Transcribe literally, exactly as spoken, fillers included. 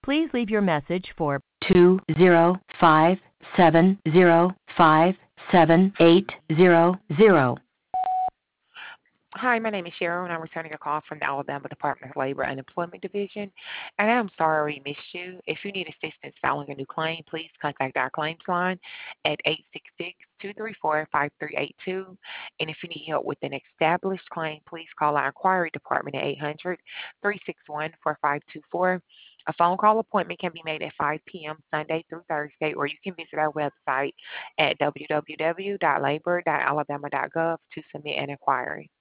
Please leave your message for two zero five seven zero five seven eight zero zero. Hi, my name is Cheryl, and I'm returning a call from the Alabama Department of Labor and Employment Division. And I'm sorry we missed you. If you need assistance filing a new claim, please contact our claims line at eight six six, two three four, five three eight two. And if you need help with an established claim, please call our inquiry department at eight hundred, three six one, four five two four. A phone call appointment can be made at five p m. Sunday through Thursday, or you can visit our website at w w w dot labor dot alabama dot gov to submit an inquiry.